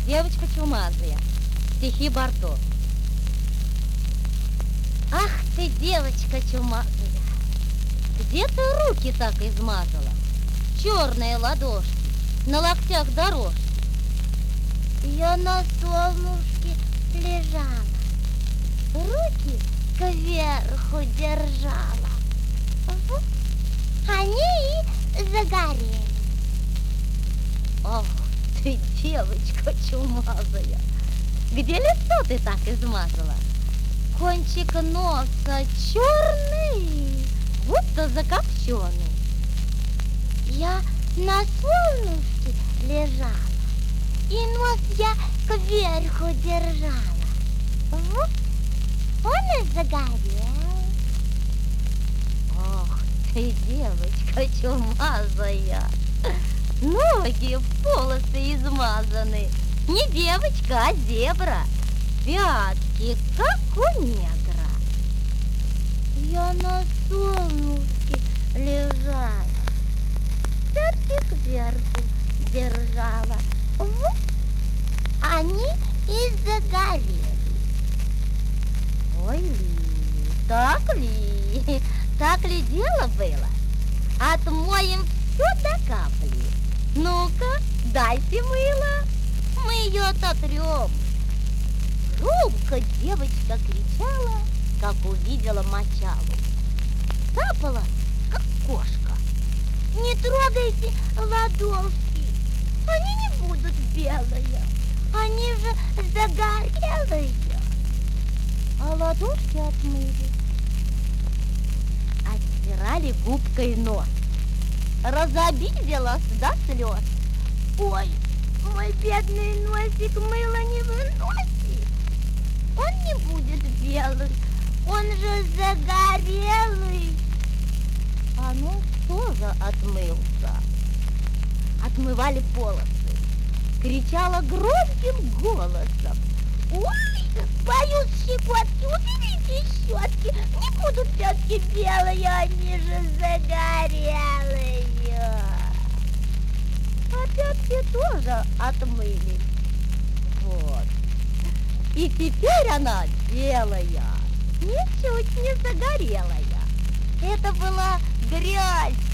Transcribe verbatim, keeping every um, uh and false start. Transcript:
Девочка чумазая. Стихи Барто. Ах ты, девочка чумазая, где ты руки так измазала? Черные ладошки, на локтях дорожки. Я на солнышке лежала, руки кверху держала. Вот они и загорели. Ах ты, девочка чумазая, где лицо ты так измазала? Кончик носа черный, будто закопченый. Я на солнышке лежала, и нос я кверху держала. Вот он и загорел. Ах ты, девочка чумазая, ноги в полосы измазаны. Не девочка, а зебра. Пятки, как у негра. Я на солнышке лежала, пятки кверху держала. Вот они и загорели. Ой, ли, так ли, так ли дело было? Отмоем все до капли. Ну-ка, дайте мыло, мы ее ототрем. Громко девочка кричала, как увидела мочалу. Цапала, как кошка. Не трогайте ладошки, они не будут белые, они же загорелые. А ладошки отмыли. Оттирали губкой нос. Разобиделась до слез. Ой, мой бедный носик мыло не выносит. Он не будет белый, он же загорелый. А нос тоже отмылся. Отмывали полосы. Кричала громким голосом. Ой, боюсь щекотки, уберите щетки, не будут пятки белые, они же загорелые. А пятки тоже отмыли. Вот. И теперь она белая, ничуть не загорелая. Это была грязь